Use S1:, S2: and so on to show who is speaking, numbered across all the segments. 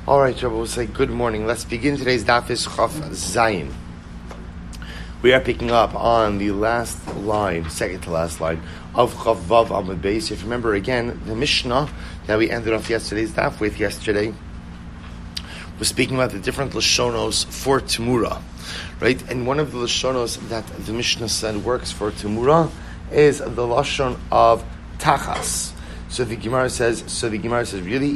S1: All right, Rabbi, we'll say good morning. Let's begin today's daf is Chaf Zayin. We are picking up on the last line, second to last line, of Chaf Vav Amud Beis. If you remember again, the Mishnah that we ended off yesterday's daf with yesterday was speaking about the different Lashonos for Temura, right? And one of the Lashonos that the Mishnah said works for Temura is the Lashon of Tachas. So the Gemara says really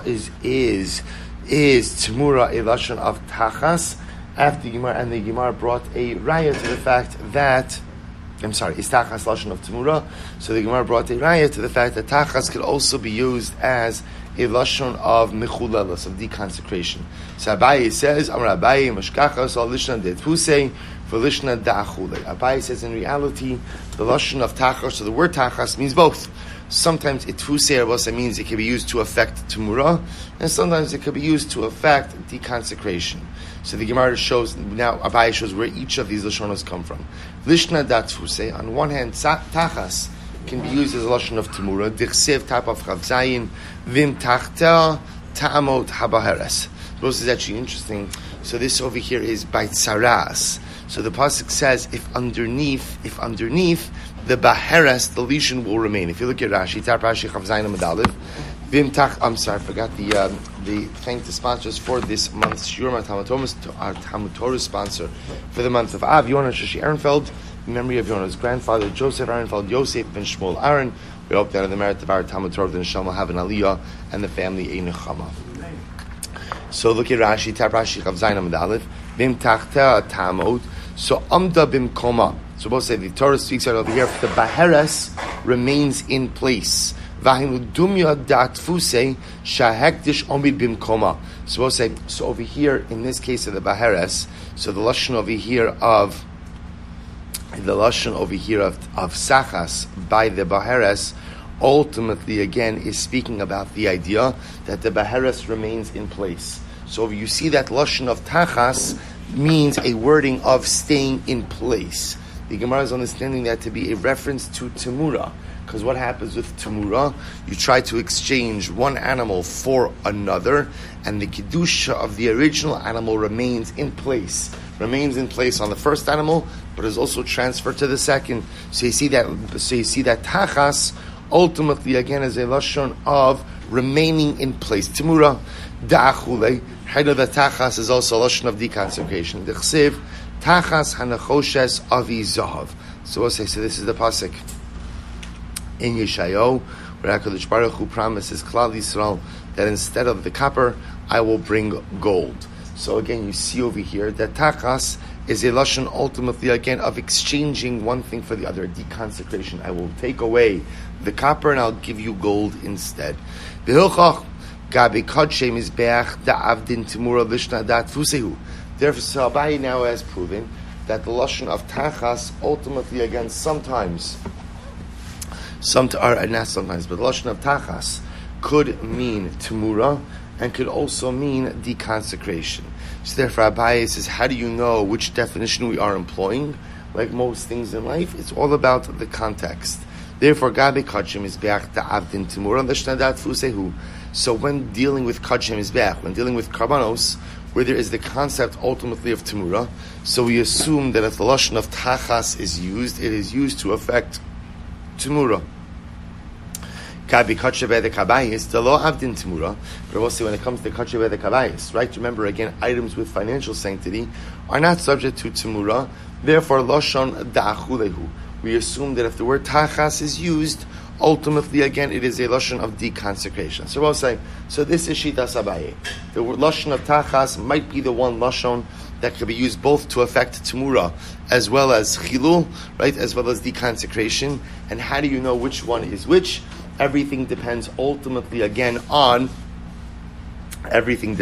S1: is Temura a lashon of Tachas? After the Gemara brought a raya to the fact that is Tachas lashon of Temura. So the Gemara brought a raya to the fact that Tachas could also be used as a lashon of mechulelas, of deconsecration. So Abaye says, Amar Abaye mashkachas al lishna de tfusei for lishna da'achule. Abaye says in reality the lashon of Tachas, so the word Tachas means both. Sometimes itfusei means it can be used to affect Temura, and sometimes it could be used to affect deconsecration. So the Gemara shows, now Abaye shows where each of these Lashonos come from. Lishna datfusei, on one hand, Tachas can be used as a Lashon of Temura, Dichsev tap of Chav Zayin, Vim tachta ta'amot habaheres. This is actually interesting. So this over here is by Tsaras. So the pasuk says, if underneath the baheres, the lesion will remain. If you look at Rashi, Tar Rashi Chav Zayin Amud Aleph, Vim tach. I forgot the thank the sponsors for this month's Shiur, our Talmud Torah sponsor for the month of Av, Yonah Shashi Ehrenfeld, in memory of Yonah's grandfather Joseph Ehrenfeld, Yosef ben Shmuel Aaron. We hope that in the merit of our Talmud Torah, the Neshama have an Aliyah and the family a Nechama. So look at Rashi, Tar Rashi Chav Zayin Amud Aleph, Vim tachta tamot. So amda bim koma. So both say the Torah speaks out over here. The baheres remains in place. Vahinu dumya datfuse shahekdish omid bim koma. So both say, so over here in this case of the baheres. So the lashon over here of sachas by the baheres ultimately again is speaking about the idea that the baheres remains in place. So you see that lashon of tachas means a wording of staying in place. The Gemara is understanding that to be a reference to Temura, because what happens with Temura, you try to exchange one animal for another, and the Kedusha of the original animal remains in place on the first animal, but is also transferred to the second. So you see that Tachas ultimately again is a lashon of remaining in place. Temura da'achule. Haida the Tachas is also a lashon of deconsecration. Dechsev Tachas hanachoshes avi zahav. So we'll say, so this is the pasuk in Yeshayahu, where HaKadosh Baruch Hu promises Klal Yisrael that instead of the copper, I will bring gold. So again, you see over here that Tachas is a lashon ultimately again of exchanging one thing for the other, deconsecration. I will take away the copper and I'll give you gold instead. B'hilchach gabi kodshe mizbeach da'avdin temura lishna datfusehu. Therefore, so Abaye now has proven that the lashon of Tachas ultimately again sometimes, but the lashon of Tachas could mean Temura and could also mean deconsecration. So therefore Abaye says, how do you know which definition we are employing? Like most things in life, it's all about the context. Therefore, Gabi Kodshim Mizbeach Ta'avdin Temura Lishna Datfusehu. So when dealing with Kodshim Mizbeach, when dealing with Karbanos, where there is the concept ultimately of Temura, so we assume that if the lashon of Tachas is used, it is used to affect Temura. Kabi Kachebe the Kabayis, the law Avdin Temura, but also when it comes to Kachebe the Kabayis, right? Remember again, items with financial sanctity are not subject to Temura, therefore lashon da'achulehu. We assume that if the word Tachas is used, ultimately, again, it is a lashon of deconsecration. So we'll say, so this is Shitas Abaye. The lashon of Tachas might be the one lashon that could be used both to affect Temura as well as Chilul, right, as well as deconsecration. And how do you know which one is which? Everything depends ultimately, again, on the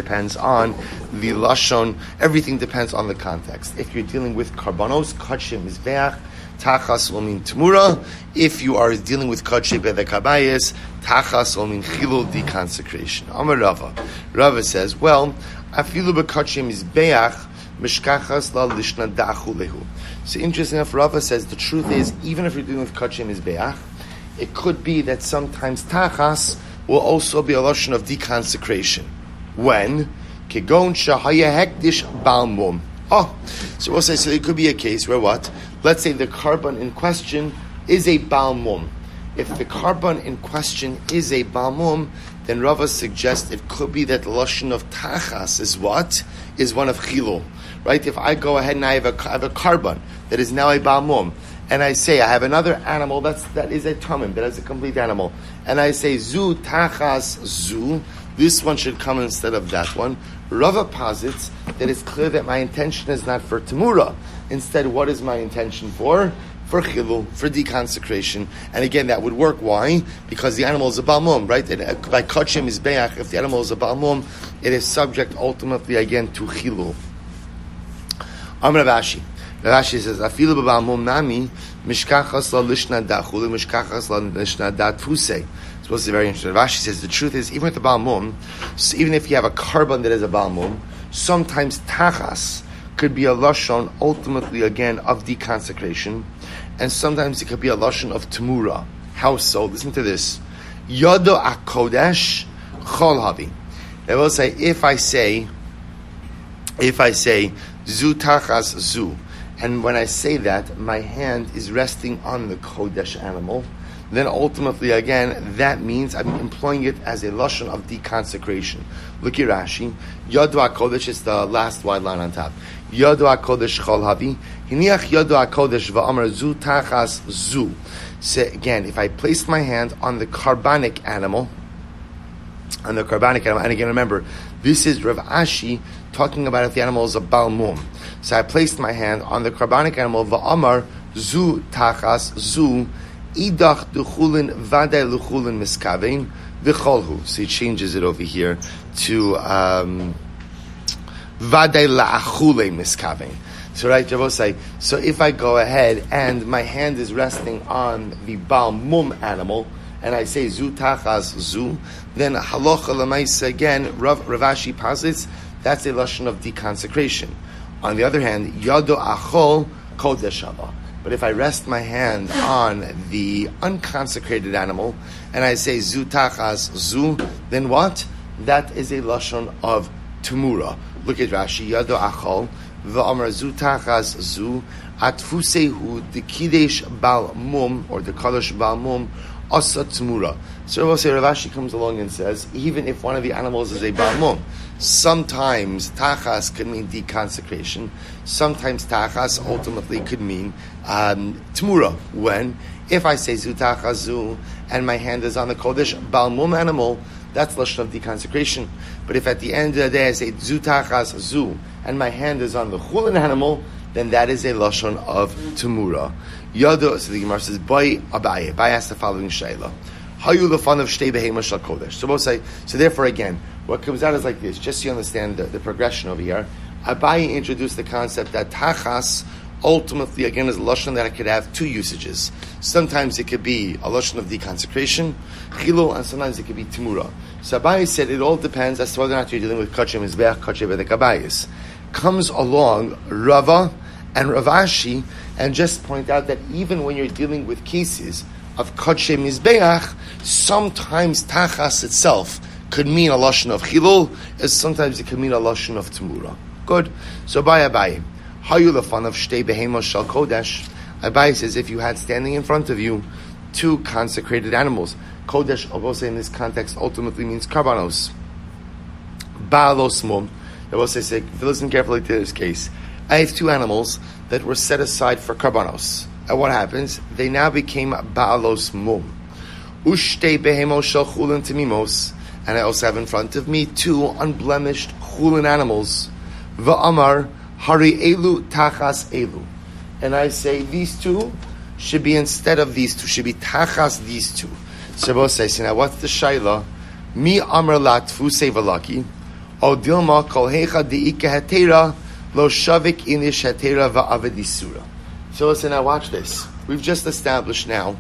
S1: lashon. Everything depends on the context. If you're dealing with karbanos, kachim mizbeach, Tachas will mean Temura. If you are dealing with Kodshei Bedek Habayis, Tachas will mean Chilul, deconsecration. Amar Rava. Rava says, well, Afilu B'Kodshei Mizbeach, Mishkachas La Lishna Da'achulehu. So interesting enough, Rava says, the truth is, even if you're dealing with Kodshei Mizbeach, it could be that sometimes Tachas will also be a lashon of deconsecration. When? Kegon shahaya hekdish balmum. Oh, so we'll say, so it could be a case where what? Let's say the carbon in question is a balmum. If the carbon in question is a balmum, then Rava suggests it could be that lashon of tachas is what? Is one of chilul. Right? If I go ahead and I have a carbon that is now a balmum, and I say I have another animal that is a tamim, that is a complete animal, and I say zu tachas zu, this one should come instead of that one. Rava posits that it's clear that my intention is not for temura. Instead, what is my intention for? For chilul, for deconsecration. And again, that would work. Why? Because the animal is a balmum, right? And by kachim is beach, if the animal is a balmum, it is subject ultimately again to chilul. Amar Rashi. Rashi says, "Afilu b'balmum nami mishkachas la lishna dachul mishkachas la lishna datfuse." Supposed to be very interesting. Rashi says the truth is, even with the balmum, so even if you have a carbon that is a balmum, sometimes tachas could be a lashon ultimately again of deconsecration, and sometimes it could be a lashon of temura. How so? Listen to this. Yodo akodesh chol havi. They will say if I say zu tachas zu, and when I say that, my hand is resting on the kodesh animal, then ultimately, again, that means I'm employing it as a lashon of deconsecration. Look at Rashi. Yadu HaKodesh is the last wide line on top. Yadu HaKodesh chol havi. Hiniach Yadu HaKodesh va'amar zu tachas zu. So again, if I place my hand on the carbonic animal, and again, remember, this is Rav Ashi talking about if the animal is a balmum. So I placed my hand on the carbonic animal, va'amar zu tachas zu, idach duchulin vaday luchulin miskavein v'cholhu. So he changes it over here to vaday la'achule miskavein. So right, Javosai. So if I go ahead and my hand is resting on the balmum animal, and I say zu tachas zu, then halacha l'maisa again, Rav Ashi posits that's a lashon of deconsecration. On the other hand, yado achol kodesh haba. But if I rest my hand on the unconsecrated animal and I say zu tachas zu, then what? That is a lashon of temura. Look at Rashi. Yado achol v'amar zu tachas zu atfusehu dekidesh bal mum, or the kadosh bal mum asa temura. So we'll say Rav Ashi comes along and says, even if one of the animals is a bal mum, sometimes tachas could mean deconsecration. Sometimes tachas ultimately could mean temura. When? If I say zu tachas zu and my hand is on the kodesh balmum animal, that's lashon of deconsecration. But if at the end of the day I say zu tachas zu and my hand is on the chulin animal, then that is a lashon of temura. Yado, so the Gemara says, Boy Abaye. Abaye asked the following shayla. Hayu lefan of shtei behema shal kodesh. So we'll say, so therefore again, what comes out is like this, just so you understand the progression over here. Abaye introduced the concept that tachas ultimately again is a lashon that it could have two usages. Sometimes it could be a lashon of deconsecration, chilul, and sometimes it could be temura. So Abaye said it all depends as to whether or not you're dealing with kachem mizbeach, kachem bedek abayis. Comes along Rava and Rav Ashi and just point out that even when you're dealing with cases of kachem mizbeach, sometimes tachas itself could mean a lashon of chilul, as sometimes it could mean a lashon of temura. Good. So Abaye. Hayu lefan of shtei behema shal kodesh. Abaye says if you had standing in front of you two consecrated animals, kodesh, I'll say in this context, ultimately means karbanos. Baalos mum. I will say, if you listen carefully to this case, I have two animals that were set aside for karbanos. And what happens? They now became baalos mum. Ushtei behemo shal chulin temimos. And I also have in front of me two unblemished chulin animals. Va'amar hari elu tachas elu. And I say these two should be instead of these two, should be tachas these two. So both say, now what's the shayla? Mi amar latfu sevalaki. O dilma kol hecha deika hetera lo shavik inish hetera va'avedisura. So listen, now watch this. We've just established now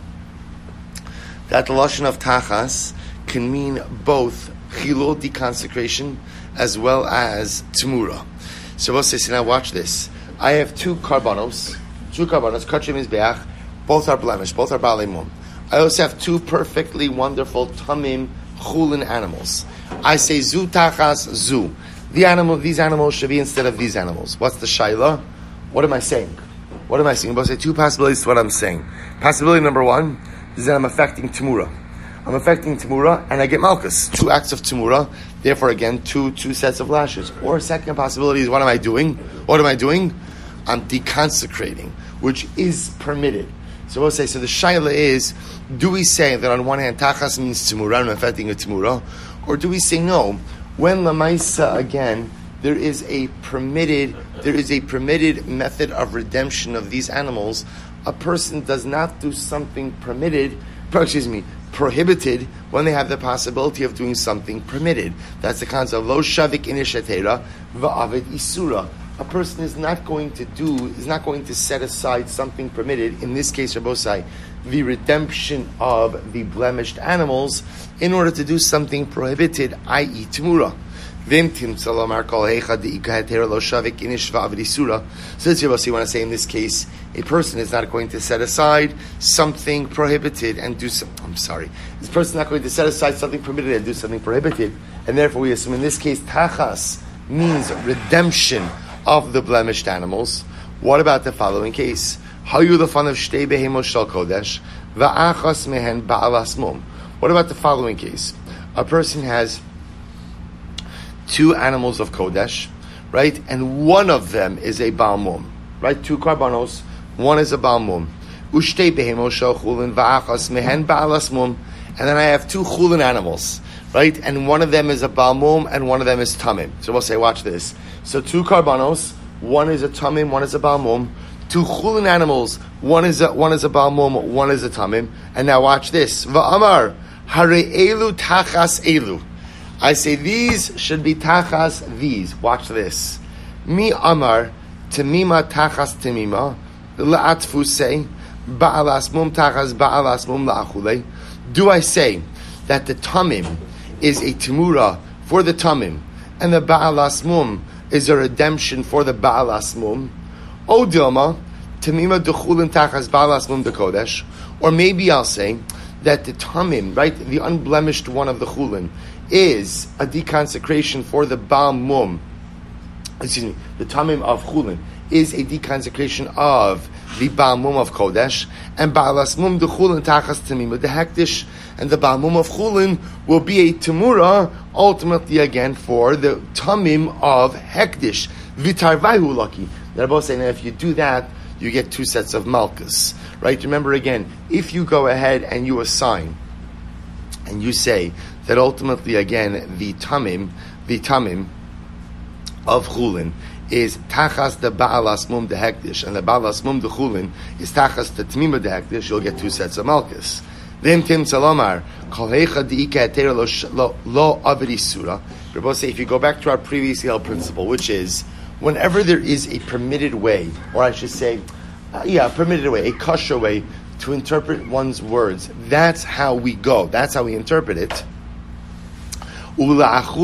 S1: that the lashon of tachas can mean both chilul, deconsecration, as well as temura. So we'll say, now watch this. I have two karbanos, kachim mizbeach, both are blemished, both are balei mum. I also have two perfectly wonderful tamim chulin animals. I say zu tachas zu. These animals should be instead of these animals. What's the shaila? What am I saying? What am I saying? I'm going to say two possibilities to what I'm saying. Possibility number one is that I'm affecting Tamura. I'm affecting Tamura and I get Malchus. 2 acts of Tamura, therefore again, two sets of lashes. Or second possibility is what am I doing? What am I doing? I'm deconsecrating, which is permitted. So we'll say, so the shaila is, do we say that on one hand, tachas means Tamura, I'm affecting a Tamura, or do we say no? When Lamaisa, again, there is a permitted method of redemption of these animals. A person does not do something prohibited when they have the possibility of doing something permitted. That's the concept of lo shavik inishatera va'avid isura. A person is not going to set aside something permitted, in this case, Rabbosai, the redemption of the blemished animals, in order to do something prohibited, i.e. Tamura. Since you want to say in this case, a person is not going to set aside something prohibited and do some. This person is not going to set aside something permitted and do something prohibited, and therefore we assume in this case tachas means redemption of the blemished animals. What about the following case? Hayu lefan of shtei behemos shel kodesh va'achas mehen ba'alas mum. What about the following case? A person has 2 animals of Kodesh, right? And one of them is a Baal Mum, right? 2 karbanos, one is a Baal Mum. Ushtei behemos shel chulin va'achas mehen ba'alas mum. And then I have 2 chulin animals, right? And one of them is a Baal Mum and one of them is Tamim. So we'll say, watch this. So 2 karbanos, one is a Tamim, one is a Baal Mum. 2 chulin animals, one is a Baal Mum, one is a Tamim. And now watch this. Va'amar, hare elu tachas elu. I say these should be tachas these. Watch this. Mi amar temima tachas temima la'atfusei ba'alas mum tachas ba'alas mum la'achulei. Do I say that the tamim is a temura for the tamim and the ba'alas mum is a redemption for the ba'alas mum? O dilma temima dechulin tachas ba'alas mum dekodesh. Or maybe I'll say that the tamim, right, the unblemished one of the chulin, is a deconsecration for the Baal Mum. The Tamim of Chulin is a deconsecration of the Baal Mum of Kodesh, and Ba'alas Mum de Chulin Tachas Tamim de Hektish, and the Baal Mum of Chulin will be a Tamura, ultimately again for the Tamim of Hektish. Vitarvahu lucky. They're both saying that if you do that, you get 2 sets of Malchus. Right? Remember again, if you go ahead and you assign, and you say that ultimately, again, the tamim of chulin is tachas the ba'alas mum de hektish, and the ba'alas mum de chulin is tachas the tmima de hektish, you'll get 2 sets of malchus. Then Tim Salomar, kol heicha di'ika etera lo avedi surah. We're both say, if you go back to our previously held principle, which is, whenever there is a permitted way, or I should say, a permitted way, a kosher way to interpret one's words, that's how we go. That's how we interpret it. And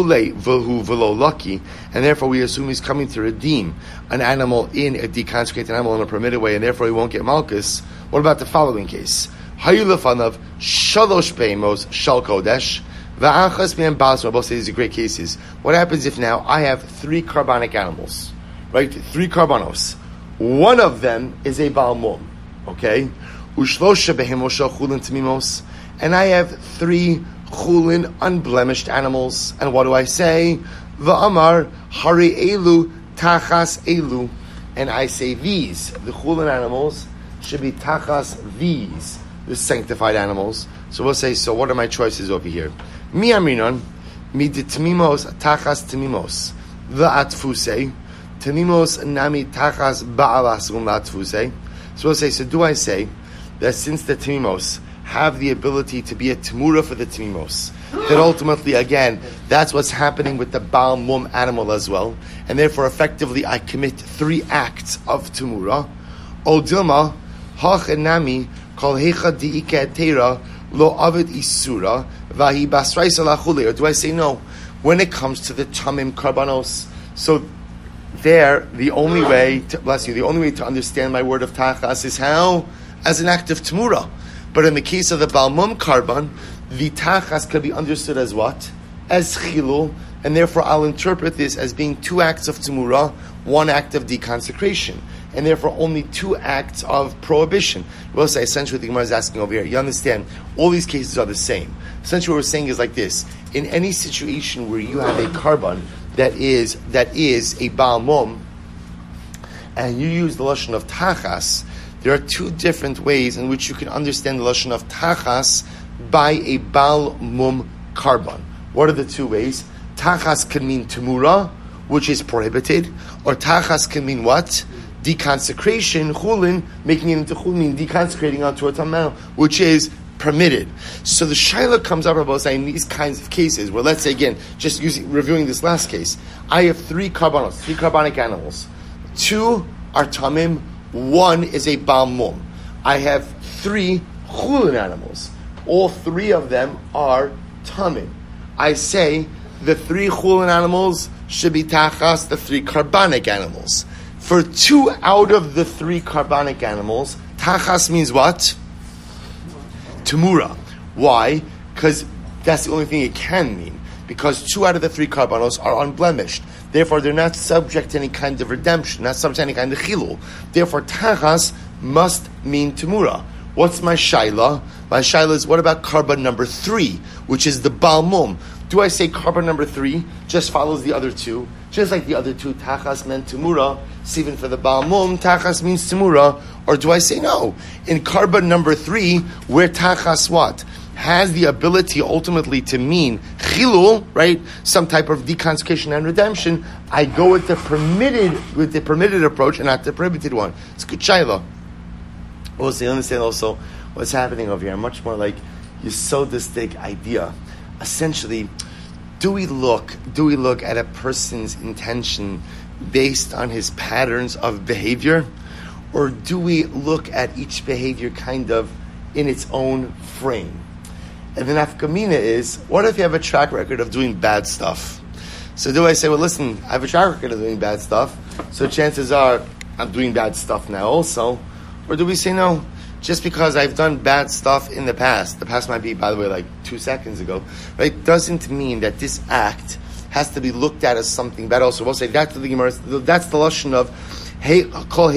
S1: therefore we assume he's coming to redeem an animal in a deconsecrated animal in a permitted way, and therefore he won't get malchus. What about the following case? Hayulafanav shalosh beimos shal kodesh va'achas me'en balas. Both say these are great cases. What happens if now I have 3 carbonic animals, right? 3 carbonos. One of them is a Baal Mum, okay? Ushlosha behemos shal chulin tamimos, and I have 3 chulin unblemished animals. And what do I say? Va'amar hari elu tachas elu, and I say these, the chulin animals, should be tachas these, the sanctified animals. So we'll say, so what are my choices over here? Mi aminon, mi de tamimos tachas tamimos, va'atfusei, tamimos nami tachas ba'alas la'atfusei. So we'll say, so do I say that since the tamimos have the ability to be a temura for the tamimos, that ultimately, again, that's what's happening with the Baal Mum animal as well, and therefore effectively I commit 3 acts of temura. O dilma, hachenami, kol hecha di'ika etera, lo avid isura, vahi basraisa lachule. Or do I say no? When it comes to the tamim karbanos, so there, the only way to understand my word of tachas is how? As an act of temura. But in the case of the Baal Mum karban, the tachas could be understood as what? as chilul, and therefore I'll interpret this as being 2 acts of temura, 1 act of deconsecration, and therefore only 2 acts of prohibition. We'll say essentially what the Gemara is asking over here. You understand, all these cases are the same. Essentially what we're saying is like this. In any situation where you have a carbon that is a Baal Mum, and you use the lashon of tachas, there are 2 different ways in which you can understand the lashon of tachas by a Baal Mum carbon. What are the 2 ways? Tachas can mean temura, which is prohibited, or tachas can mean what? Deconsecration, chulin, making it into chulin, deconsecrating onto a tamel, which is permitted. So the shaila comes up about saying in these kinds of cases, where let's say again, just reviewing this last case, I have 3 carbonos, 3 carbonic animals. 2 are tamim, 1 is a Baal Mum. I have 3 chulin animals. All 3 of them are tamim. I say the 3 chulin animals should be tachas the 3 carbonic animals. For 2 out of the 3 carbonic animals, tachas means what? Temura. Why? Because that's the only thing it can mean. Because 2 out of the 3 carbonos are unblemished. Therefore, they're not subject to any kind of redemption, not subject to any kind of chilul. Therefore, tachas must mean temura. What's my shaila? My shaila is, what about carbon number 3, which is the Baal Mum? Do I say carbon number 3 just follows the other 2? Just like the other 2, tachas meant temura, so even for the Baal Mum, tachas means temura. Or do I say no? In carbon number 3, where tachas what? Has the ability ultimately to mean chilul, right? Some type of deconsecration and redemption. I go with the permitted approach and not the prohibited one. It's good shaila. Also, you understand also what's happening over here. Much more like yesodistic idea. Essentially, do we look at a person's intention based on his patterns of behavior, or do we look at each behavior kind of in its own frame? And the nafkamina is, what if you have a track record of doing bad stuff? So do I say, well, listen, I have a track record of doing bad stuff, so chances are I'm doing bad stuff now also? Or do we say, no, just because I've done bad stuff in the past might be, by the way, like 2 seconds ago, right, doesn't mean that this act has to be looked at as something bad also. We'll say that's the Gemara, that's the lashon of kol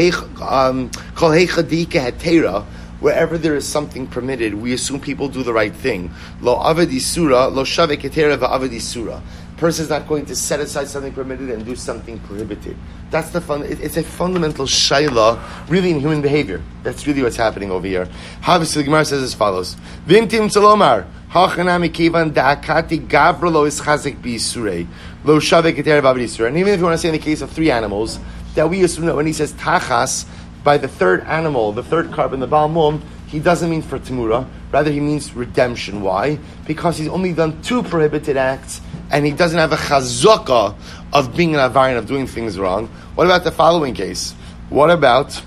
S1: heicha dika hetera. Wherever there is something permitted, we assume people do the right thing. Lo avad isura, lo shavek hetera va'avad isura. Person is not going to set aside something permitted and do something prohibited. That's the fun. It's a fundamental shayla, really, in human behavior. That's really what's happening over here. Obviously, the Gemara says as follows: Vintim salomar hachanami kivan da'akati gavra lo ischazik bisurei lo shavek hetera va'avad isura. And even if you want to say in the case of 3 animals, that we assume that when he says tachas, by the 3rd animal, the 3rd carbon, the Baal Mum, he doesn't mean for temura, rather he means redemption. Why? Because he's only done 2 prohibited acts, and he doesn't have a chazaka of being an avarian, of doing things wrong. What about the following case? What about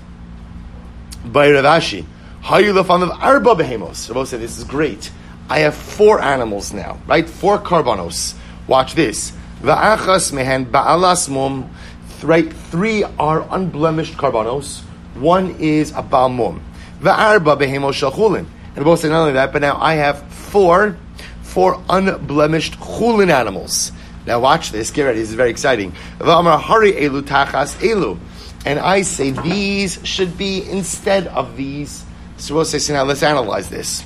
S1: by Rav Ashi? Hayu lefanav arba behemos. Rav said, this is great. I have 4 animals now, right? 4 carbonos. Watch this. Va'achas mehen ba'alas mum. Right? 3 are unblemished carbonos. 1 is a Baal Mum. Va'arba behemos shachulin. And both say not only that, but now I have 4 unblemished chulin animals. Now watch this. Get ready. This is very exciting. V'amar hari elu tachas elu. And I say these should be instead of these. So we'll say, so now let's analyze this.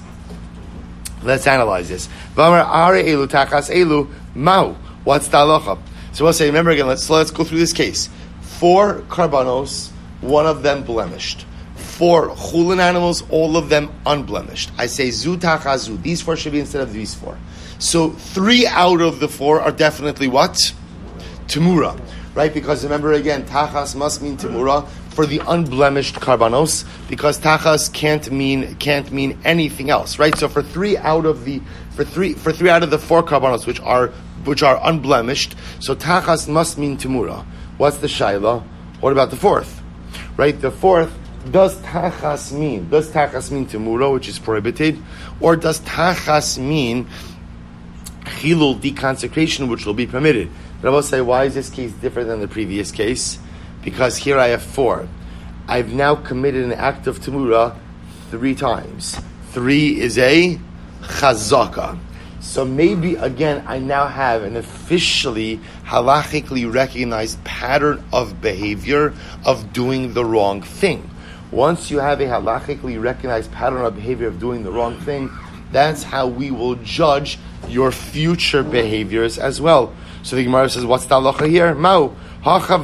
S1: V'amar hari elu tachas elu mau. What's the halacha? So we'll say, remember again, let's go through this case. 4 carbonos, 1 of them blemished. 4 chulin animals, all of them unblemished. I say zu tachazu. These 4 should be instead of these 4. So 3 out of the 4 are definitely what? Temura. Right? Because remember again, tachas must mean temura for the unblemished carbonos, because tachas can't mean anything else. Right? So for 3 out of the 4 carbonos which are unblemished, so tachas must mean temura. What's the shaila? What about the 4th? Right? The 4th, does tachas mean temura, which is prohibited, or does tachas mean chilul, deconsecration, which will be permitted? But I will say, why is this case different than the previous case? Because here I have 4. I've now committed an act of temura 3 times. 3 is a chazaka. So maybe, again, I now have an officially, halachically recognized pattern of behavior of doing the wrong thing. Once you have a halachically recognized pattern of behavior of doing the wrong thing, that's how we will judge your future behaviors as well. So the Gemara says, what's the halacha here? Mao. So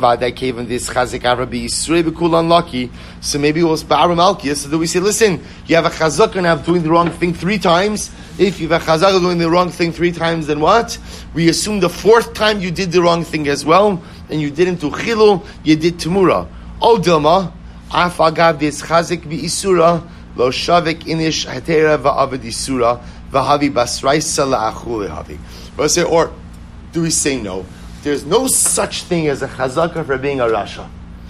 S1: maybe it was Ba'aram Malkias. So that we say, listen, you have a chazaka now of doing the wrong thing 3 times. If you have a chazaka doing the wrong thing 3 times, then what? We assume the 4th time you did the wrong thing as well, and you didn't do chilul, you did temura. O Dilma, afagav this chazik bi isura, lo shavik inish hatera va'avad isura, v'havi basraisa la'achule havi. Or do we say no? There's no such thing as a chazaka for being a rasha.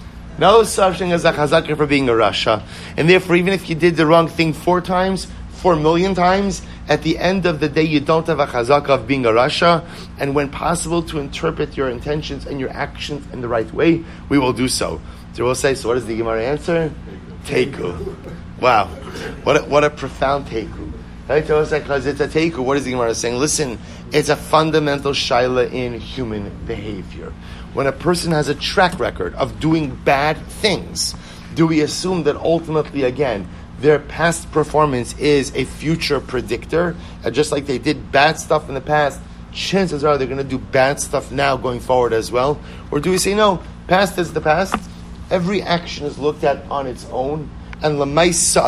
S1: No such thing as a chazaka for being a rasha. And therefore, even if you did the wrong thing 4 times, 4 million times, at the end of the day, you don't have a chazaka of being a rasha. And when possible, to interpret your intentions and your actions in the right way, we will do so. So we'll say, so what is the Gemara answer? Teiku. Wow. What a profound teiku. Right? Because it's a teiku. What is the Gemara saying? Listen, it's a fundamental shaila in human behavior. When a person has a track record of doing bad things, do we assume that ultimately, again, their past performance is a future predictor? And just like they did bad stuff in the past, chances are they're going to do bad stuff now going forward as well? Or do we say, no, past is the past. Every action is looked at on its own. And lemaisa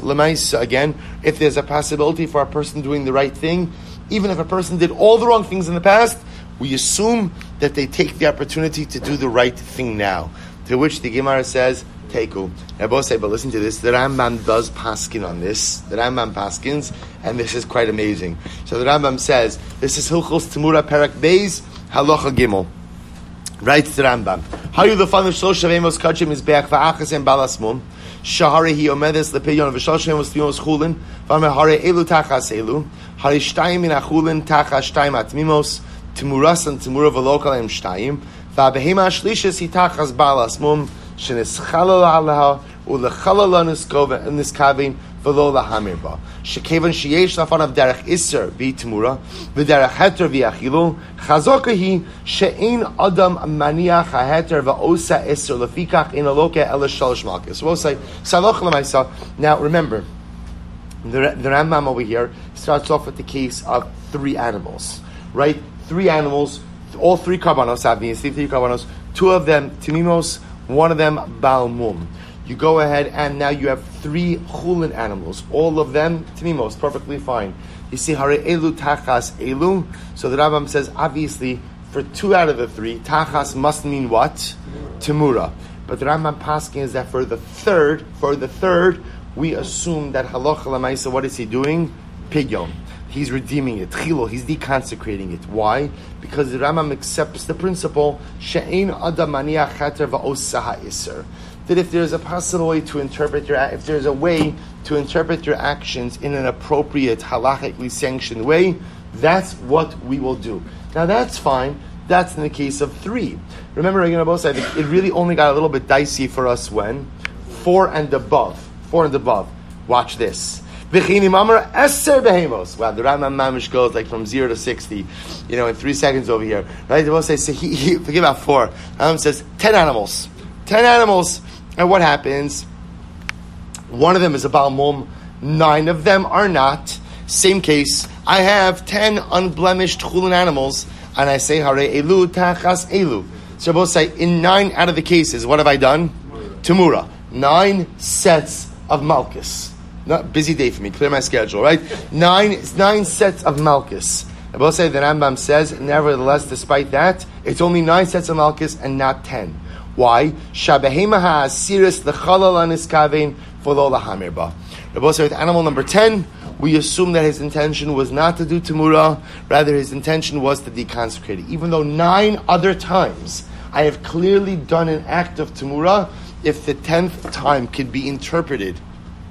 S1: again, if there's a possibility for a person doing the right thing, even if a person did all the wrong things in the past, we assume that they take the opportunity to do the right thing now. To which the Gemara says, Teiku. I both say, but listen to this, the Rambam does paskin on this. The Rambam paskins, and this is quite amazing. So the Rambam says, this is Hilchos Temura Perak Beis, Halacha Gimel. Writes the Rambam, Hayu lefanu shlosh shavemos kachim mizbeach va'achas en balasmum, shahare hi omedes lepeyon v'shlosh shavemos tmimos chulin, v'amehare elu tachas elu, hari shtayim min achulin tachas shtayim atmimos, temuras and temura v'lokal em shtayim, v'abehema ashlishis hi tachas balasmum, sheneschalal alaha, ulechalala niskavin, v'lo lahamir ba. Shekevan sheyesh lafanav derech iser bi temura, v'derech heter v'achilu, chazoka hi she'ein adam maniach haheter v'osa iser lefikach in aloke ela shalosh malchus. So we'll say, saloch l'maisa. Now remember, the Rambam over here starts off with the case of 3 animals, right? 3 animals, all 3 karbanos, obviously 3 karbanos, 2 of them timimos, 1 of them balmum. You go ahead and now you have 3 chulin animals. All of them, timimos, perfectly fine. You see, hare elu tachas elu. So the Rambam says, obviously, for 2 out of the 3, tachas must mean what? Temura. But the Rambam paskin is that for the third, we assume that halacha l'maisa, what is he doing? Pidyon. He's redeeming it. Chilo, he's deconsecrating it. Why? Because the Rambam accepts the principle, she'ein adam maniach chater va'osaha iser. That if there's a possible way to interpret your actions in an appropriate, halachically sanctioned way, that's what we will do. Now that's fine. That's in the case of 3. Remember, again, both sides, it really only got a little bit dicey for us when 4 and above. Watch this. Wow, the Rambam Mamish goes like from 0 to 60, in 3 seconds over here. Right? They both say, so he forget about 4. Rambam says 10 animals. 10 animals. And what happens? 1 of them is a balmum, 9 of them are not. Same case. I have 10 unblemished chulin animals, and I say hare elu tachas elu. So both say in 9 out of the cases, what have I done? Temura. 9 sets of malchus. Not busy day for me. Clear my schedule, right? 9 sets of malchus. I both say the Rambam says, nevertheless, despite that, it's only 9 sets of malchus and not 10. Why? Shabehema ha'asiris l'chalal aniskavein v'lo lahamir ba. Rabbi said with animal number 10, we assume that his intention was not to do temura, rather his intention was to deconsecrate it. Even though 9 other times I have clearly done an act of temura, if the 10th time could be interpreted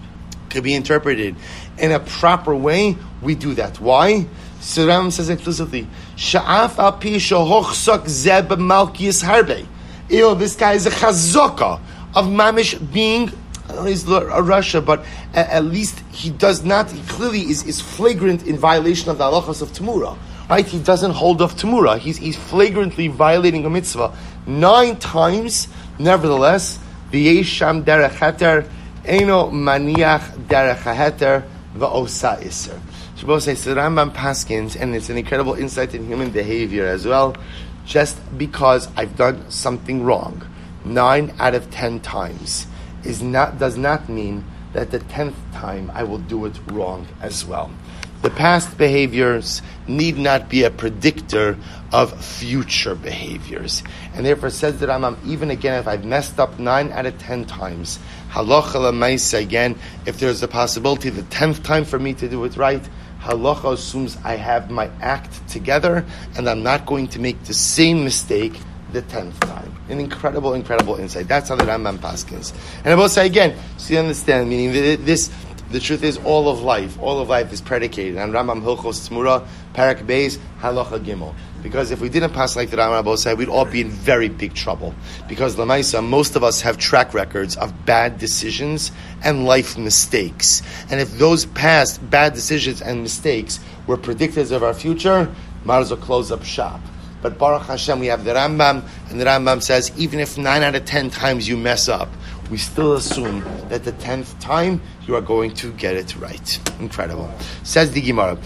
S1: in a proper way, we do that. Why? So Rambam says explicitly, Sha'af al pi shohochsak zeb malkius harbe. This guy is a chazaka of mamish being not only is Russia, but at least he does not, he clearly is flagrant in violation of the halachas of Tamura. Right? He doesn't hold off Tamura. He's flagrantly violating a mitzvah 9 times. Nevertheless, v'yesham derech heter, eno maniach derech heter, v'osa iser. Shabbos says, the Rambam paskins, and it's an incredible insight in human behavior as well, just because I've done something wrong 9 out of 10 times does not mean that the 10th time I will do it wrong as well. The past behaviors need not be a predictor of future behaviors. And therefore says the Rambam, even again, if I've messed up 9 out of 10 times, halacha l'maisa, again, if there's a possibility the 10th time for me to do it right, halacha assumes I have my act together and I'm not going to make the same mistake the 10th time. An incredible, incredible insight. That's how the Rambam paskins. And I will say again, so you understand, meaning the truth is all of life is predicated on Rambam Hilchos Tzmura, Parak Beis, Halacha Gimel. Because if we didn't pass like the Rambam Abosai, we'd all be in very big trouble. Because Lamaisa, most of us have track records of bad decisions and life mistakes. And if those past bad decisions and mistakes were predictors of our future, might as well close up shop. But Baruch Hashem, we have the Rambam, and the Rambam says, even if 9 out of 10 times you mess up, we still assume that the 10th time you are going to get it right. Incredible. Says the Gemara.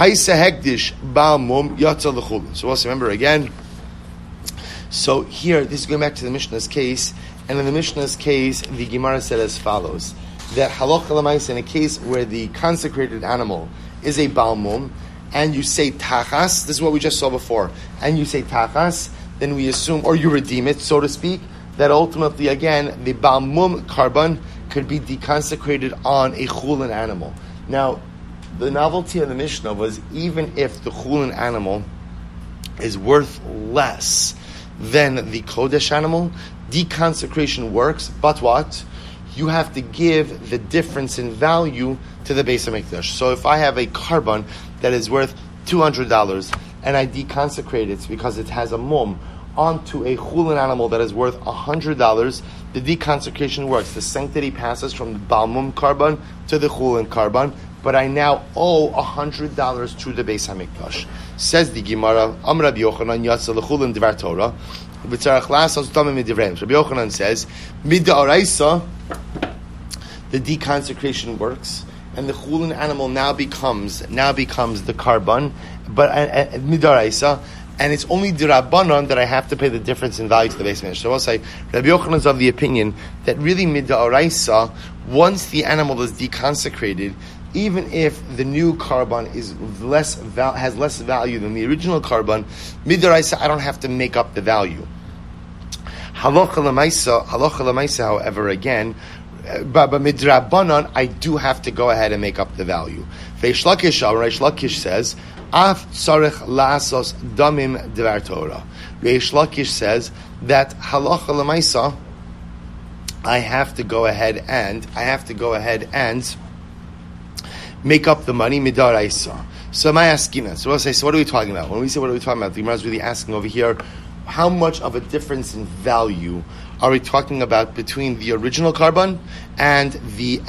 S1: So also remember again. So here, this is going back to the Mishnah's case, and in the Mishnah's case, the Gemara said as follows: that halacha l'maisa, in a case where the consecrated animal is a balmum, and you say tachas, this is what we just saw before, and you say tachas, then we assume, or you redeem it, so to speak, that ultimately, again, the balmum karban could be deconsecrated on a chulin animal. Now, the novelty of the Mishnah was, even if the chulin animal is worth less than the kodesh animal, deconsecration works, but what? You have to give the difference in value to the Beis HaMikdash. So if I have a karban that is worth $200 and I deconsecrate it because it has a mum onto a chulin animal that is worth $100, the deconsecration works. The sanctity passes from the balmum karban to the chulin karban, but I now owe $100 to the Beis HaMikdash. Says the Gemara, Am Rabbi Yochanan yatsa l'chulin divar Torah, v'tzarach lasos damim midivrei. Rabbi Yochanan says, mid'araisa, the deconsecration works, and the chulin animal now becomes the karban, but mid'araisa, and it's only d'Rabbanan that I have to pay the difference in value to the Beis HaMikdash. So I'll say, Rabbi Yochanan is of the opinion that really mid'araisa, once the animal is deconsecrated, even if the new karban is has less value than the original karban, mid'araisa, I don't have to make up the value. Halacha l'maisa, however, again, but midrabanan, I do have to go ahead and make up the value. Reish Lakish says, Af tzarech la'asos damim divar Torah. Reish Lakish says that halacha l'maisa, I have to go ahead and make up the money midaraisa. So my askina. So we'll say, so what are we talking about? When we say what are we talking about, the Gemara is really asking over here, how much of a difference in value are we talking about between the original karban and the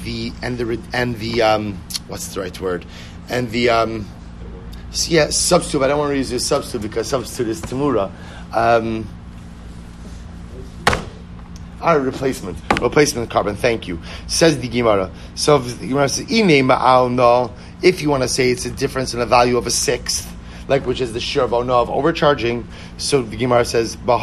S1: what's the right word? And the substitute. I don't want to use the substitute because substitute is Tamura. Replacement karban. Thank you. Says the Gemara. So the Gemara says, if you want to say it's a difference in the value of a sixth, like which is the share of of overcharging. So the Gemara says, is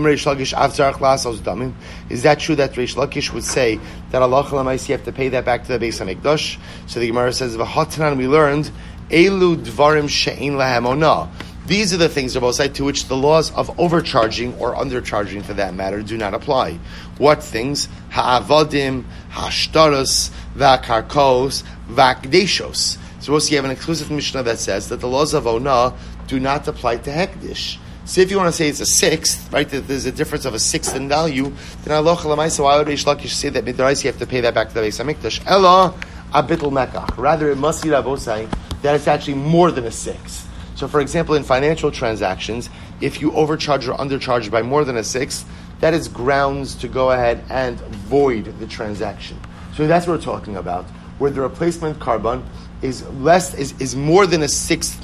S1: that true that Reish Lakish would say that Allah you have to pay that back to the Beis HaMikdash? So the Gemara says, we learned Elu dvarim she'ein lahem ona. These are the things, Rabbi, to which the laws of overcharging or undercharging, for that matter, do not apply. What things? Ha'avadim, ha'ashtaros, va'karkos, va'akdeshos. So you have an exclusive Mishnah that says that the laws of Ona do not apply to Hekdish. So if you want to say it's a sixth, right, that there's a difference of a sixth in value, then Allah Chalamaisa, why would Reish Lakish say that Midrash you have to pay that back to the Beis HaMikdash? Ella abitl mekach. Rather, it must be Rabosai that it's actually more than a sixth. So for example, in financial transactions, if you overcharge or undercharge by more than a sixth, that is grounds to go ahead and void the transaction. So that's what we're talking about, where the replacement carbon is more than a sixth,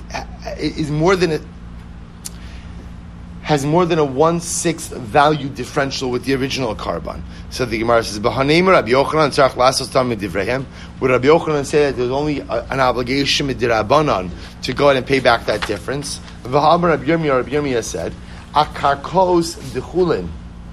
S1: has more than a 1/6 value differential with the original carbon. So the Gemara says, "B'haneimer Rabbi Yochanan tzarich lasos tam midivrehem." Would Rabbi Yochanan say that there's only an obligation midirabanan to go ahead and pay back that difference? V'hamer Rabbi Yirmiyah said, "Akarkos dechulin."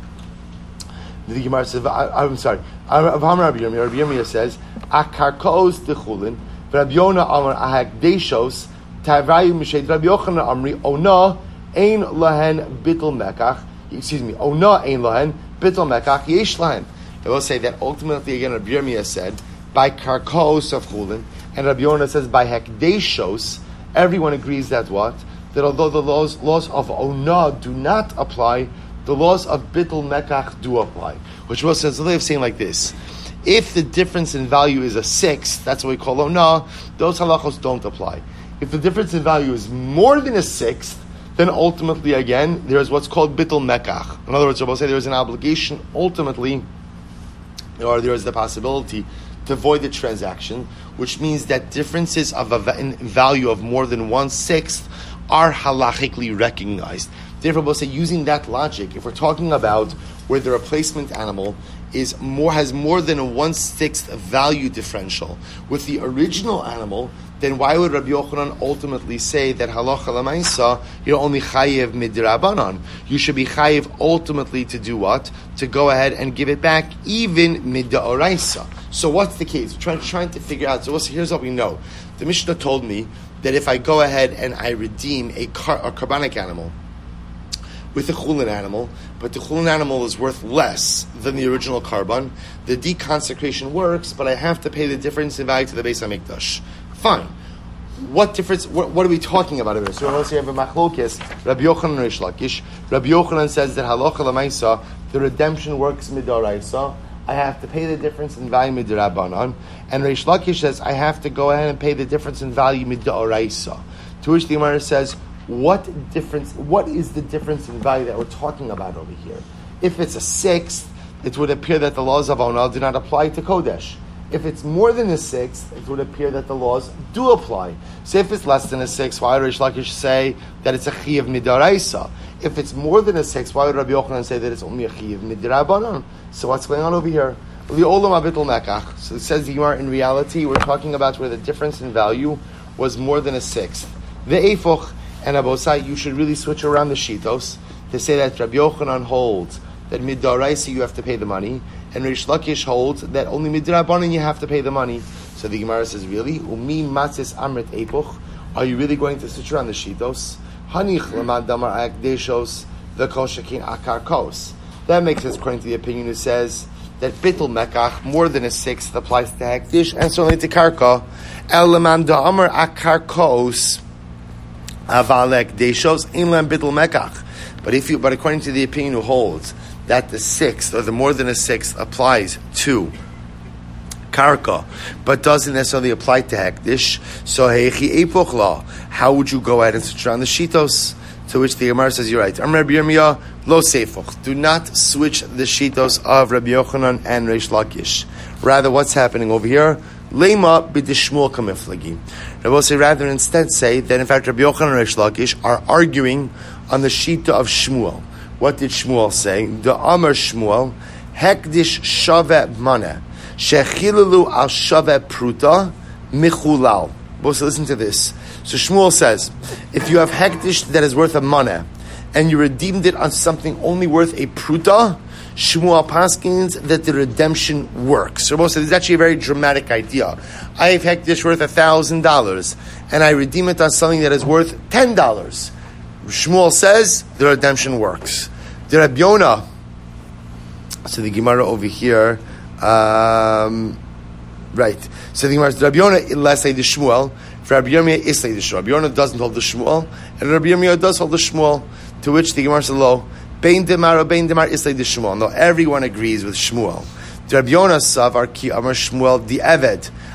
S1: The Gemara says, "I'm sorry." V'hamer Rabbi Yirmiyah says, "Akarkos dechulin." Rabbi Yonah Amar ahakdeshos tavrayu mished Rabbi Yochanan Amri ona. Ein lahen bittul mekach. Ona ein lahen bittul mekach yesh lahen. I will say that ultimately again Rabbi Yirmiyah said by karkos of chulin, and Rabbi Yonah says by hekdeshos. Everyone agrees that what? That although the laws of ona do not apply, the laws of bittul mekach do apply. Which was says the saying like this: if the difference in value is a sixth, that's what we call ona. Those halachos don't apply. If the difference in value is more than a sixth, then ultimately, again, there is what's called bittul mekach. In other words, Rabbi say there is an obligation, ultimately, or there is the possibility to void the transaction, which means that differences in value of more than 1/6 are halachically recognized. Therefore, Rabbi say, using that logic, if we're talking about where the replacement animal has more than a 1/6 value differential with the original animal, then why would Rabbi Yochanan ultimately say that halacha l'maisa you're only chayev midrabanan? You should be chayev ultimately to do what? To go ahead and give it back even midaoraisa. So what's the case? We're trying to figure out. So here's what we know. The Mishnah told me that if I go ahead and I redeem a carbonic animal with a chulin animal, but the chulin animal is worth less than the original carbon, the deconsecration works, but I have to pay the difference in value to the Beis HaMikdash. Fine. What difference? What are we talking about here? So let's say you have a machlokes, Rabbi Yochanan and Reish Lakish. Rabbi Yochanan says that halacha l'maisa, the redemption works midaraisa. I have to pay the difference in value midirabanan. And Reish Lakish says I have to go ahead and pay the difference in value midaraisa. To which the Gemara says, what is the difference in value that we're talking about over here? If it's a sixth, it would appear that the laws of Onal do not apply to Kodesh. If it's more than a sixth, it would appear that the laws do apply. So if it's less than a sixth, why would Reish Lakish say that it's a chiyuv midaraisa? If it's more than a sixth, why would Rabbi Yochanan say that it's only a chiyuv midirabanan? So what's going on over here? Li'olam abitul mekach. So it says the Gemara, in reality, we're talking about where the difference in value was more than a sixth. Ve'efoch and Abosai, you should really switch around the shitos to say that Rabbi Yochanan holds that midaraisa you have to pay the money, and Reish Lakish holds that only midrabanan you have to pay the money. So the Gemara says, really? Umi matzis amrit epoch? Are you really going to switch around the shitos? Hanich lemad damar akdeshos the koshakin akarkos. That makes sense according to the opinion who says that bittul mekach, more than a sixth, applies to hekdish and certainly to karka. El lemad damar akarkos aval akdeshos inlam bittul mekach. But according to the opinion who holds that the sixth, or the more than a sixth, applies to karka, but doesn't necessarily apply to hekdish, so heichi epoch law. How would you go ahead and switch around the shitos? To which the Gemara says, you're right. Rabbi Yirmiyah, lo seifoch. Do not switch the shitos of Rabbi Yochanan and Reish Lakish. Rather, what's happening over here? Lema b'dishmuel kamiflagi. Rabbi will say, rather instead say that in fact Rabbi Yochanan and Reish Lakish are arguing on the shita of Shmuel. What did Shmuel say? The Amar Shmuel, hekdish shaveh maneh, shechilalu al shaveh pruta michulal. So listen to this. So Shmuel says, if you have hekdish that is worth a maneh, and you redeemed it on something only worth a pruta, Shmuel paskins that the redemption works. So Shmuel says, it's actually a very dramatic idea. I have hekdish worth $1,000, and I redeem it on something that is worth $10. Shmuel says the redemption works. The Rabbi Yonah, so the Gemara over here, right. So the Gemara, Rabbi Yonah let's say the Shmuel. For Rabbi Yirmiyah is like the Shmuel. Rabbi Yonah doesn't hold the Shmuel, and Rabbi Yirmiyah does hold the Shmuel. To which the Gemara says, "Lo, bein demar is like the Shmuel." No, everyone agrees with Shmuel. The Rabbi Yonah savar ki amar Shmuel the Eved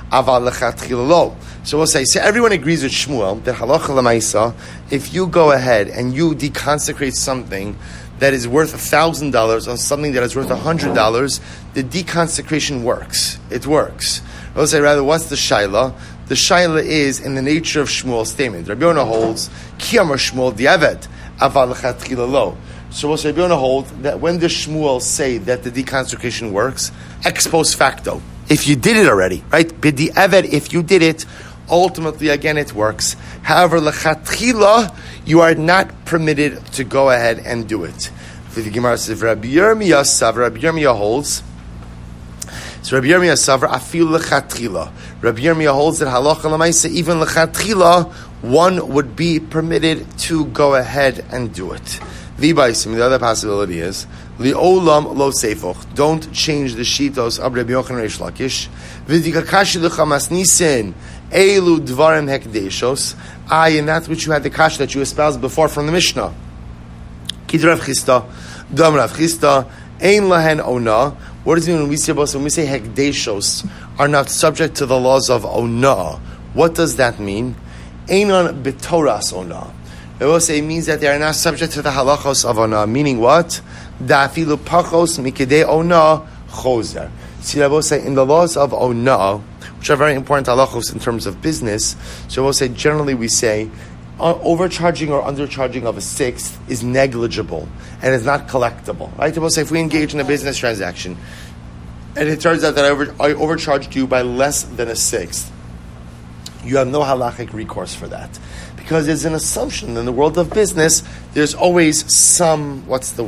S1: Aval lechatchila lo. So we'll say, so everyone agrees with Shmuel that halacha l'maisa, if you go ahead and you deconsecrate something that is worth $1,000 on something that is worth $100, the deconsecration works. It works. We'll say, rather, what's the shaila? The shaila is in the nature of Shmuel's statement. Rabbi Yonah holds, Ki amar Shmuel di'eved, aval lechatchila lo. So we'll say, Rabbi Yonah holds that when the Shmuel say that the deconsecration works, ex post facto, if you did it already, right? B'di'eved, if you did it, ultimately, again, it works. However, lechatchila, you are not permitted to go ahead and do it. The Gemara says, Rabbi Yirmiyah holds, so Rabbi Yirmiyah savra afil lechatchila. Rabbi Yirmiyah holds that halacha l'maisa, even lechatchila, one would be permitted to go ahead and do it. The other possibility is li'olam lo seifoch. Don't change the shitos of Rabbi Yochanan Reish Lakish. V'dikakashi l'chamas nisin elu dvarim hekdeshos. And that's which you had the kash that you espoused before from the Mishnah. Kid Rav Chisda, Dam Rav Chisda, ein lahen ona. What does it mean when we say hekdeshos are not subject to the laws of ona? What does that mean? Einon b'toras ona. It will say it means that they are not subject to the halachos of ona. Meaning what? Da'afilu pachos mikidei ona choser. See, I will say in the laws of ona, which are very important halachos in terms of business. So I will say generally we say overcharging or undercharging of a sixth is negligible and is not collectible. Right? I will say if we engage in a business transaction and it turns out that I overcharged you by less than a sixth, you have no halachic recourse for that. Because there's an assumption in the world of business, there's always some,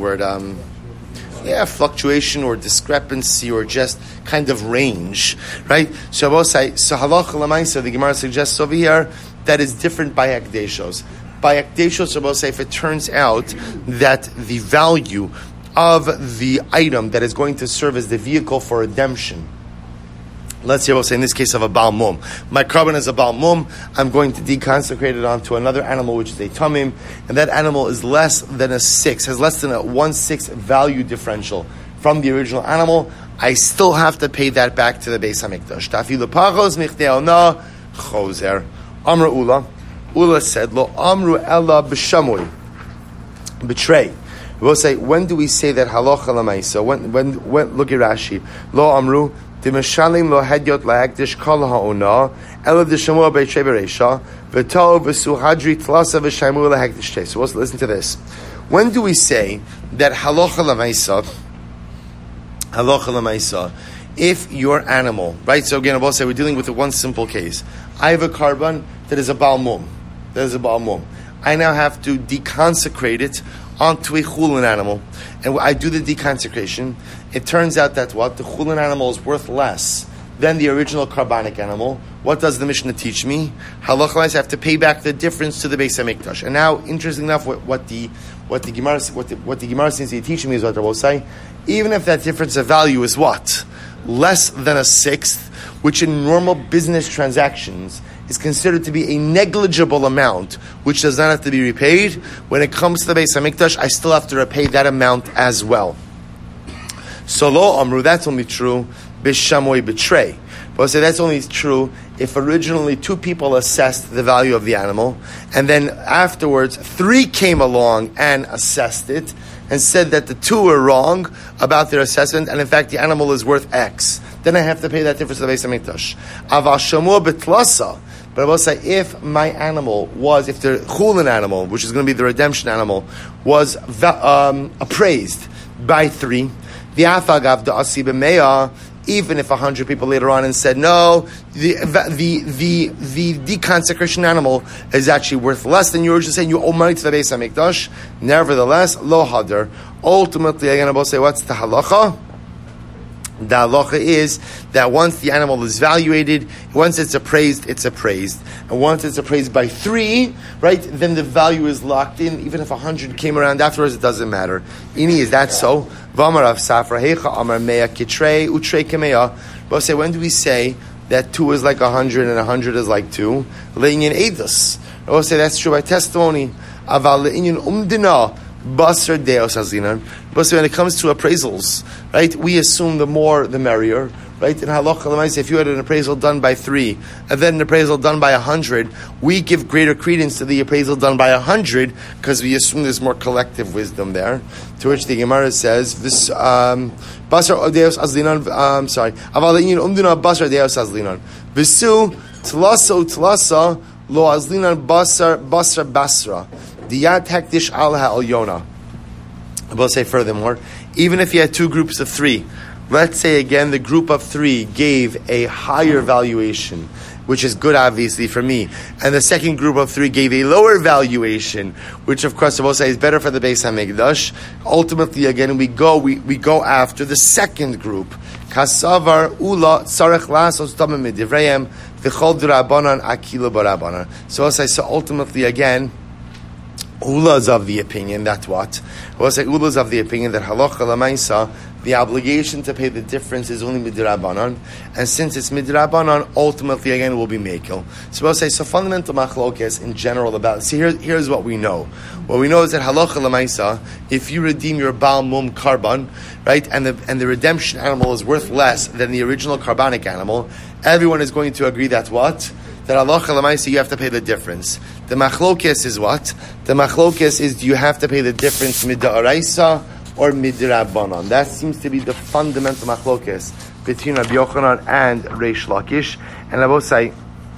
S1: fluctuation or discrepancy or just kind of range, right? So I will say, so halacha l'maisa, the Gemara suggests over here, that is different by hekdeshos. By hekdeshos, I will say, if it turns out that the value of the item that is going to serve as the vehicle for redemption, let's say we'll say in this case of a Baal Mum. My carbon is a Baal Mum. I'm going to deconsecrate it onto another animal, which is a Tamim, and that animal is less than a 6, has less than a 1/6 value differential from the original animal. I still have to pay that back to the Beis Hamikdash. Tafilu pachos michdei ona choser. Amra Ula. Ula said, Lo amru ella b'shamui. Betray. We'll say, when do we say that halacha l'maisa? When look at Rashi. Lo amru. Dimeshalim lo hedyot laakdish kol ha'ona ela d'shamua b'shay b'reisha v'tov v'suhadri tlasa v'shaymu lahakdish tei. So let's listen to this. When do we say that halacha l'maisa, if your animal, right? So again, I will say we're dealing with one simple case. I have a carbon that is a Baal Mum. I now have to deconsecrate it onto a chulin animal, and I do the deconsecration. It turns out that what? The chulin animal is worth less than the original carbonic animal. What does the Mishnah teach me? Halacha I have to pay back the difference to the Beis Hamikdash. And now, interesting enough, what the Gemara seems to be teaching me is what I will say. Even if that difference of value is what? Less than a 1/6, which in normal business transactions is considered to be a negligible amount, which does not have to be repaid. When it comes to the Beis Hamikdash, I still have to repay that amount as well. So lo amru, that's only true b'shamoy betray. But I'll say that's only true if originally 2 people assessed the value of the animal, and then afterwards 3 came along and assessed it, and said that the 2 were wrong about their assessment, and in fact the animal is worth X. Then I have to pay that difference to the Beis Hamikdash. Aval shamua betlasa. But I will say, if my animal was, if the chulin animal, which is going to be the redemption animal, was appraised by 3, the afagav the asi b'meya, even if 100 people later on and said no, the deconsecration animal is actually worth less than you were just saying you owe money to the Beis Hamikdash. Nevertheless, lo hadar. Ultimately, again, I will say, what's the halacha? The halacha is that once the animal is valuated, once it's appraised, and once it's appraised by 3, right, then the value is locked in. Even if 100 came around afterwards, it doesn't matter. Ini, is that so? V'amar Rav Safra hecha amar meya kitrei utrei kemeya. But say, when do we say that 2 is like 100 and 100 is like 2? Le'inyan edus. I will say that's true by testimony. Aval le'inyan umdina. Basar deos hazinan. But when it comes to appraisals, right, we assume the more the merrier. right? In halacha l'maisa, if you had an appraisal done by 3, and then an appraisal done by 100, we give greater credence to the appraisal done by 100 because we assume there's more collective wisdom there. To which the Gemara says, "This basar odeos azlinan." Avalin umduna basar odeos azlinan. Visu tlasa lo azlinan basar basra. Diyat hektish al ha'alyona. I will say furthermore, even if you had 2 groups of 3, let's say again the group of 3 gave a higher valuation, which is good obviously for me, and the second group of 3 gave a lower valuation, which of course I will say is better for the Beis HaMikdash. Ultimately again we go after the second group. Kasavar ula tzarech lasos damim midivrayim v'chol d'Rabbanan akila b'Rabbanan. So I'll say, so ultimately again, Ula is of the opinion that what? We'll say Ula is of the opinion that halacha l'maisa, the obligation to pay the difference is only midrabanan, and since it's midrabanan, ultimately again will be mekel. So we'll say, so fundamental machlokes in general about. See, here's what we know. What we know is that halacha l'maisa, if you redeem your Baal Mum karban, right, and the redemption animal is worth less than the original carbonic animal, everyone is going to agree that what? That halacha l'maisa you have to pay the difference. The machlokes is what? The machlokes is, do you have to pay the difference mid'araisa or midrabanan? That seems to be the fundamental machlokes between Rabbi Yochanan and Reish Lakish. And I will say,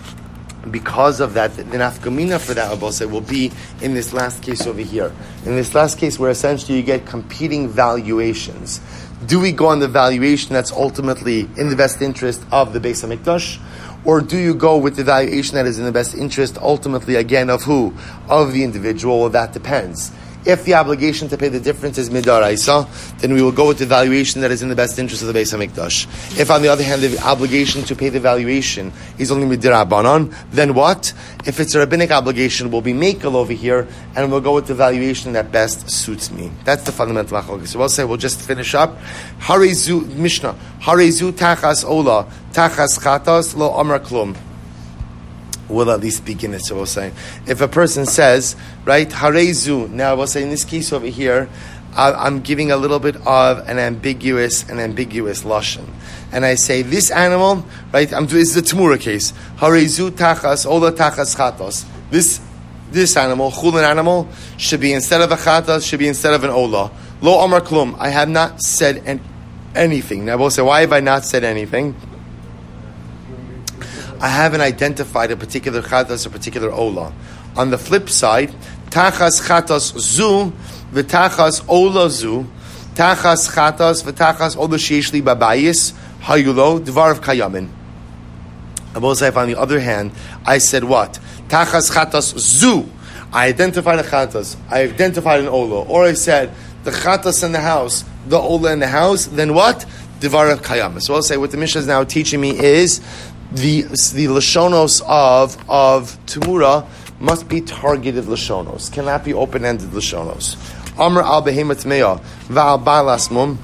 S1: because of that, the nafkamina for that, I will say, will be in this last case over here. In this last case, where essentially you get competing valuations. Do we go on the valuation that's ultimately in the best interest of the Beis HaMikdash? Or do you go with the valuation that is in the best interest, ultimately, again, of who? Of the individual. Well, that depends. If the obligation to pay the difference is midaraisa, then we will go with the valuation that is in the best interest of the Beis HaMikdash. If, on the other hand, the obligation to pay the valuation is only midirabanan, then what? If it's a rabbinic obligation, we'll be mekel over here, and we'll go with the valuation that best suits me. That's the fundamental machlokes. So we'll say, we'll just finish up. Harezu Mishnah. Harezu tachas ola, tachas chatas lo amar klum. We'll at least begin it, so we'll say. If a person says, right, harezu, now we'll say in this case over here, I'm giving a little bit of an ambiguous lashon. And I say, this animal, right, this is the Tamura case. Harezu tachas, ola tachas chatos. This animal, chulin animal, should be instead of a chatas, should be instead of an ola. Lo amar klum, I have not said anything. Now we'll say, why have I not said anything? I haven't identified a particular chatas or particular ola. On the flip side, tachas chatas zu v'tachas ola zu, tachas chatas v'tachas ola sheishli babayis hayulo dvar kayamin. I will say, if on the other hand, I said what? Tachas chatas zu. I identified a chatas. I identified an ola. Or I said the chatas in the house, the ola in the house. Then what? Dvar kayamin. So I'll say what the Mishnah is now teaching me is the lashonos of Tumura must be targeted lashonos, cannot be open-ended lashonos. Amr al behemat meya va'al balas mum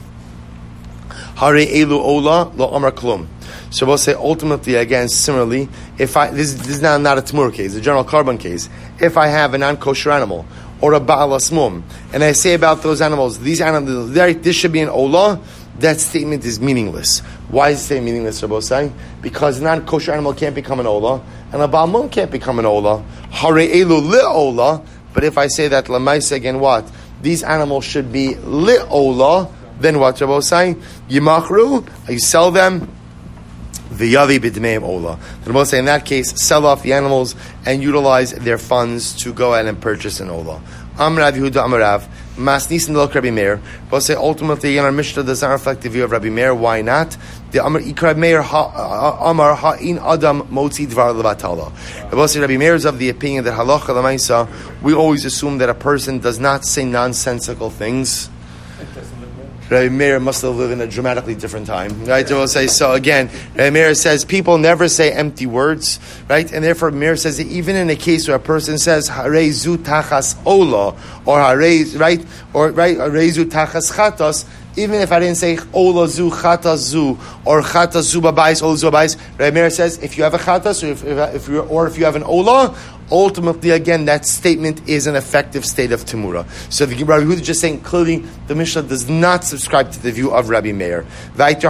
S1: hare elu ola lo amar klum. So we'll say ultimately again similarly, if this is now not a Tumura case, a general carbon case. If I have a non-kosher animal or a balas mum, and I say about those animals, these animals, this should be an ola, that statement is meaningless. Why is it saying meaningless, Rabbi Osai? Because a non-kosher animal can't become an ola, and a Baal Mum can't become an ola. Hare elu li-ola, but if I say that l'maisa again, what? These animals should be li-ola, then what, Rabbi Osai? Yimachru, you sell them, v'yavi b'dmeim ola. Rabbi Osai, in that case, sell off the animals and utilize their funds to go out and purchase an ola. Amrav Yehuda Amarav, Masnis and Rabbi Meir. We'll say ultimately, in our Mishnah does not reflect the view of Rabbi Meir. Why not? The Amar Ikra Meir Amar Ha'in Adam Motzi Dvar Levatala. We'll say Rabbi Meir is of the opinion that halacha l'maisa, we always assume that a person does not say nonsensical things. Rabbi Meir must have lived in a dramatically different time, right? So we'll say, so again, Rabbi Meir says people never say empty words, right? And therefore, Meir says that even in a case where a person says Harei zu tachas ola or Harei, right, or right, Harei zu tachas chatas, even if I didn't say ola zu chatas zu or chatas zu babais ola zu babais, Rabbi Meir says if you have a chatas or if you have an ola, ultimately, again, that statement is an effective state of Temura. So the Rabbi Yehuda is just saying clearly the Mishnah does not subscribe to the view of Rabbi Meir. So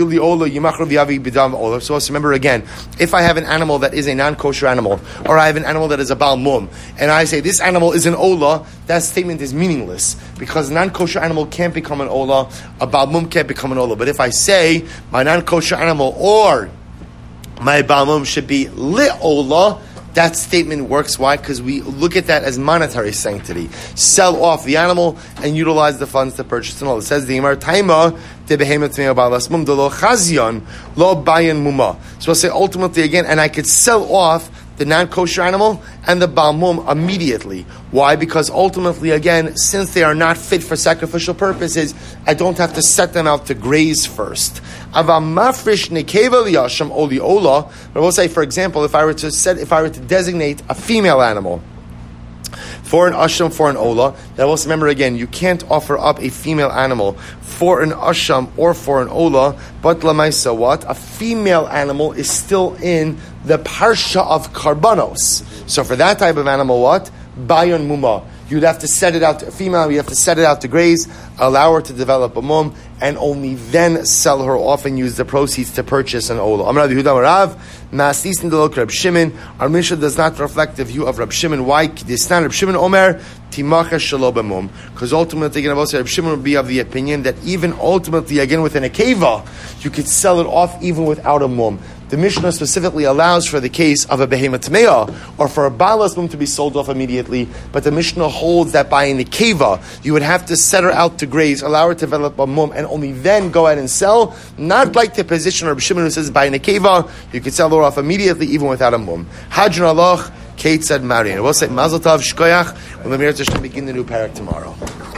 S1: also remember again, if I have an animal that is a non-kosher animal, or I have an animal that is a Baal Mum, and I say this animal is an Ola, that statement is meaningless, because a non-kosher animal can't become an Ola, a Baal Mum can't become an Ola. But if I say my non-kosher animal or my Baal Mum should be Li'ola, that statement works. Why? Because we look at that as monetary sanctity. Sell off the animal and utilize the funds to purchase an Ola. It says the Yimar Taima de behemoth tmei balas mum de lo chazion lo bayan muma. So I'll say ultimately again, and I could sell off the non-kosher animal and the Baal Mum immediately. Why? Because ultimately, again, since they are not fit for sacrificial purposes, I don't have to set them out to graze first. Avamafrish nekeva liyasham oli ola. But I will say, for example, if I were to designate a female animal for an asham, for an ola, that also remember again, you can't offer up a female animal for an asham or for an ola, but lamaisa what? A female animal is still in the parsha of karbanos. So for that type of animal, what? Bayon muma. You'd have to set it out to a female, you have to set it out to graze, allow her to develop a mum, and only then sell her off and use the proceeds to purchase an ola. Amar Rabbi Yehuda Rav, Ma'asis Nidalok Reb Shimon. Our Mishnah does not reflect the view of Reb Shimon. Why? Distan Reb Shimon Omer, Timacha Shelo B'mum. Because ultimately, again, Reb Shimon would be of the opinion that even ultimately, again, within a keva, you could sell it off even without a mum. The Mishnah specifically allows for the case of a behemoth tmeah or for a balas mum to be sold off immediately, but the Mishnah holds that by an nekeva, you would have to set her out to graze, allow her to develop a mum, and only then go ahead and sell. Not like the position of Reb Shimon who says by a nekeva, you could sell her off immediately even without a mum. Hadron Allah, Kate said Marian. We'll say Mazel Tov, Shkoyach, when the Mir Hashem begin the new parak tomorrow.